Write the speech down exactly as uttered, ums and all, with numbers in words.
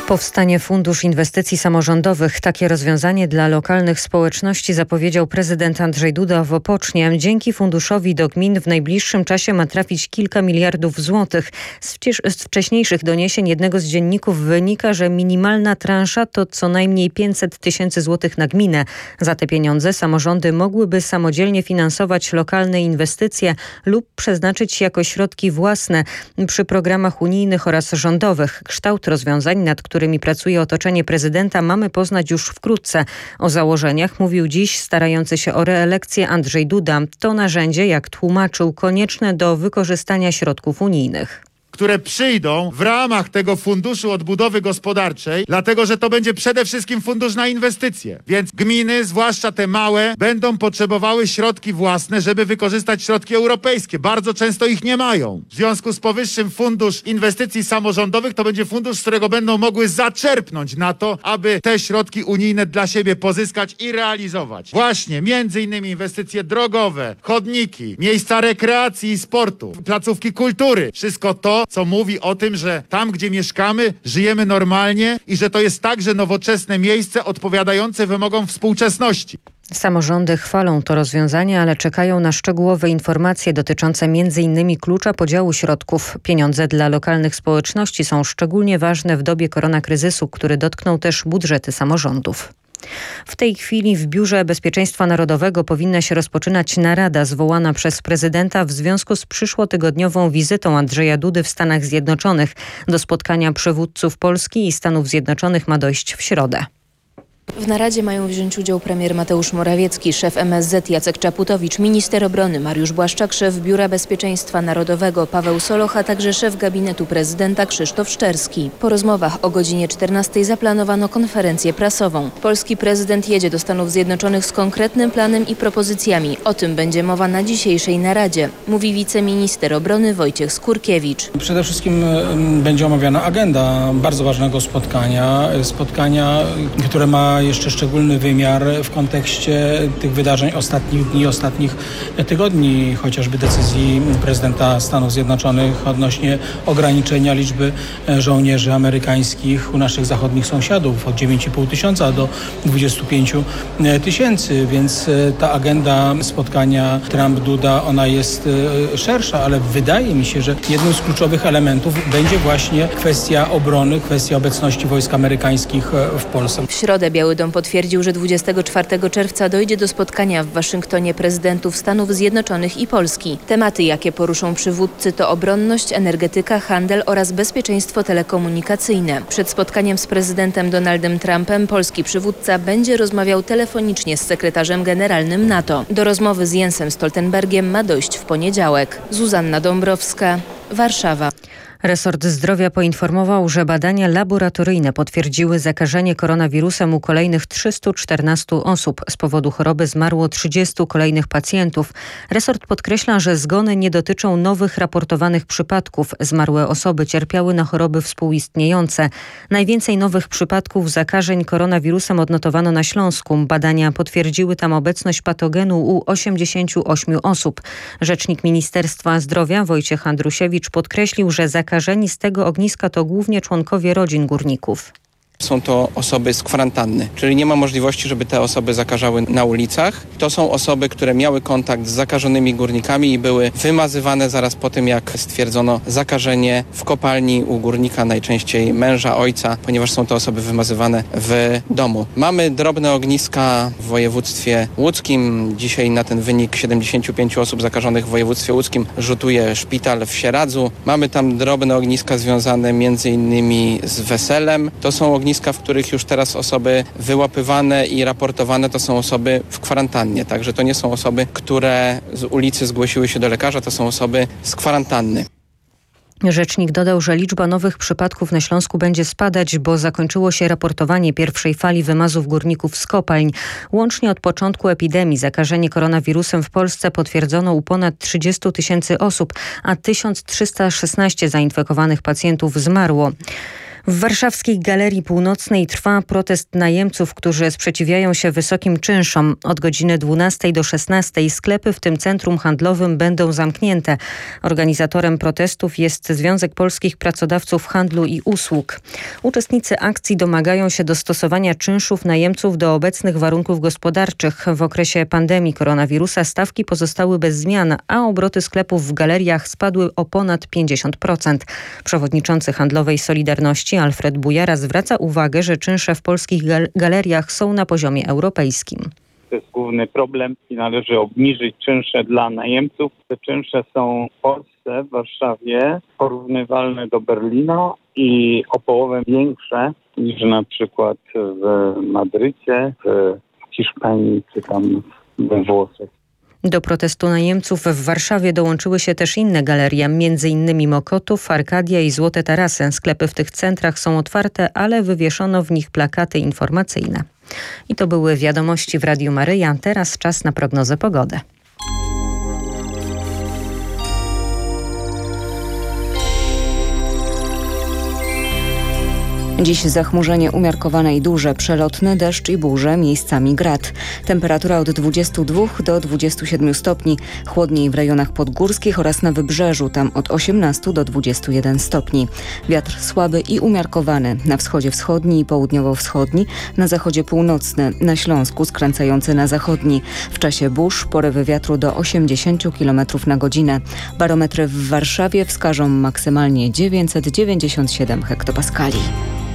Powstanie Fundusz Inwestycji Samorządowych. Takie rozwiązanie dla lokalnych społeczności zapowiedział prezydent Andrzej Duda w Opocznie. Dzięki funduszowi do gmin w najbliższym czasie ma trafić kilka miliardów złotych. Z, z wcześniejszych doniesień jednego z dzienników wynika, że minimalna transza to co najmniej pięćset tysięcy złotych na gminę. Za te pieniądze samorządy mogłyby samodzielnie finansować lokalne inwestycje lub przeznaczyć jako środki własne przy programach unijnych oraz rządowych. Kształt rozwiązań, nad którymi pracuje otoczenie prezydenta, mamy poznać już wkrótce. O założeniach mówił dziś starający się o reelekcję Andrzej Duda. To narzędzie, jak tłumaczył, konieczne do wykorzystania środków unijnych, które przyjdą w ramach tego Funduszu Odbudowy Gospodarczej, dlatego że to będzie przede wszystkim fundusz na inwestycje. Więc gminy, zwłaszcza te małe, będą potrzebowały środki własne, żeby wykorzystać środki europejskie. Bardzo często ich nie mają. W związku z powyższym Fundusz Inwestycji Samorządowych to będzie fundusz, z którego będą mogły zaczerpnąć na to, aby te środki unijne dla siebie pozyskać i realizować. Właśnie, między innymi inwestycje drogowe, chodniki, miejsca rekreacji i sportu, placówki kultury. Wszystko to, co mówi o tym, że tam, gdzie mieszkamy, żyjemy normalnie i że to jest także nowoczesne miejsce odpowiadające wymogom współczesności. Samorządy chwalą to rozwiązanie, ale czekają na szczegółowe informacje dotyczące między innymi klucza podziału środków. Pieniądze dla lokalnych społeczności są szczególnie ważne w dobie koronakryzysu, który dotknął też budżety samorządów. W tej chwili w Biurze Bezpieczeństwa Narodowego powinna się rozpoczynać narada zwołana przez prezydenta w związku z przyszłotygodniową wizytą Andrzeja Dudy w Stanach Zjednoczonych. Do spotkania przywódców Polski i Stanów Zjednoczonych ma dojść w środę. W naradzie mają wziąć udział premier Mateusz Morawiecki, szef M S Z Jacek Czaputowicz, minister obrony Mariusz Błaszczak, szef Biura Bezpieczeństwa Narodowego Paweł Soloch, a także szef gabinetu prezydenta Krzysztof Szczerski. Po rozmowach o godzinie czternastej zaplanowano konferencję prasową. Polski prezydent jedzie do Stanów Zjednoczonych z konkretnym planem i propozycjami. O tym będzie mowa na dzisiejszej naradzie, mówi wiceminister obrony Wojciech Skurkiewicz. Przede wszystkim będzie omawiana agenda bardzo ważnego spotkania, spotkania, które ma jeszcze szczególny wymiar w kontekście tych wydarzeń ostatnich dni, ostatnich tygodni, chociażby decyzji prezydenta Stanów Zjednoczonych odnośnie ograniczenia liczby żołnierzy amerykańskich u naszych zachodnich sąsiadów od dziewięć i pół tysiąca do dwudziestu pięciu tysięcy, więc ta agenda spotkania Trump-Duda, ona jest szersza, ale wydaje mi się, że jednym z kluczowych elementów będzie właśnie kwestia obrony, kwestia obecności wojsk amerykańskich w Polsce. W środę Biały Dom potwierdził, że dwudziestego czwartego czerwca dojdzie do spotkania w Waszyngtonie prezydentów Stanów Zjednoczonych i Polski. Tematy, jakie poruszą przywódcy, to obronność, energetyka, handel oraz bezpieczeństwo telekomunikacyjne. Przed spotkaniem z prezydentem Donaldem Trumpem polski przywódca będzie rozmawiał telefonicznie z sekretarzem generalnym NATO. Do rozmowy z Jensem Stoltenbergiem ma dojść w poniedziałek. Zuzanna Dąbrowska, Warszawa. Resort Zdrowia poinformował, że badania laboratoryjne potwierdziły zakażenie koronawirusem u kolejnych trzystu czternastu osób. Z powodu choroby zmarło trzydziestu kolejnych pacjentów. Resort podkreśla, że zgony nie dotyczą nowych raportowanych przypadków. Zmarłe osoby cierpiały na choroby współistniejące. Najwięcej nowych przypadków zakażeń koronawirusem odnotowano na Śląsku. Badania potwierdziły tam obecność patogenu u osiemdziesięciu ośmiu osób. Rzecznik Ministerstwa Zdrowia Wojciech Andrusiewicz podkreślił, że zakażenie Zakażeni z tego ogniska to głównie członkowie rodzin górników. Są to osoby z kwarantanny, czyli nie ma możliwości, żeby te osoby zakażały na ulicach. To są osoby, które miały kontakt z zakażonymi górnikami i były wymazywane zaraz po tym, jak stwierdzono zakażenie w kopalni u górnika, najczęściej męża, ojca, ponieważ są to osoby wymazywane w domu. Mamy drobne ogniska w województwie łódzkim. Dzisiaj na ten wynik siedemdziesięciu pięciu osób zakażonych w województwie łódzkim rzutuje szpital w Sieradzu. Mamy tam drobne ogniska związane między innymi z weselem. To są ogniska, w których już teraz osoby wyłapywane i raportowane to są osoby w kwarantannie. Także to nie są osoby, które z ulicy zgłosiły się do lekarza, to są osoby z kwarantanny. Rzecznik dodał, że liczba nowych przypadków na Śląsku będzie spadać, bo zakończyło się raportowanie pierwszej fali wymazów górników z kopalń. Łącznie od początku epidemii zakażenie koronawirusem w Polsce potwierdzono u ponad trzydziestu tysięcy osób, a tysiąc trzysta szesnaście zainfekowanych pacjentów zmarło. W warszawskiej Galerii Północnej trwa protest najemców, którzy sprzeciwiają się wysokim czynszom. Od godziny dwunastej do szesnastej sklepy w tym centrum handlowym będą zamknięte. Organizatorem protestów jest Związek Polskich Pracodawców Handlu i Usług. Uczestnicy akcji domagają się dostosowania czynszów najemców do obecnych warunków gospodarczych. W okresie pandemii koronawirusa stawki pozostały bez zmian, a obroty sklepów w galeriach spadły o ponad pięćdziesiąt procent. Przewodniczący handlowej Solidarności Alfred Bujara zwraca uwagę, że czynsze w polskich gal- galeriach są na poziomie europejskim. To jest główny problem i należy obniżyć czynsze dla najemców. Te czynsze są w Polsce, w Warszawie porównywalne do Berlina i o połowę większe niż na przykład w Madrycie, w Hiszpanii czy tam we Włoszech. Do protestu najemców w Warszawie dołączyły się też inne galerie, między innymi Mokotów, Arkadia i Złote Tarasy. Sklepy w tych centrach są otwarte, ale wywieszono w nich plakaty informacyjne. I to były wiadomości w Radiu Maryja. Teraz czas na prognozę pogody. Dziś zachmurzenie umiarkowane i duże, przelotny deszcz i burze, miejscami grad. Temperatura od dwudziestu dwóch do dwudziestu siedmiu stopni. Chłodniej w rejonach podgórskich oraz na wybrzeżu, tam od osiemnastu do dwudziestu jeden stopni. Wiatr słaby i umiarkowany. Na wschodzie wschodni i południowo-wschodni, na zachodzie północny, na Śląsku skręcający na zachodni. W czasie burz porywy wiatru do osiemdziesięciu kilometrów na godzinę. Barometry w Warszawie wskażą maksymalnie dziewięćset dziewięćdziesiąt siedem hektopaskali.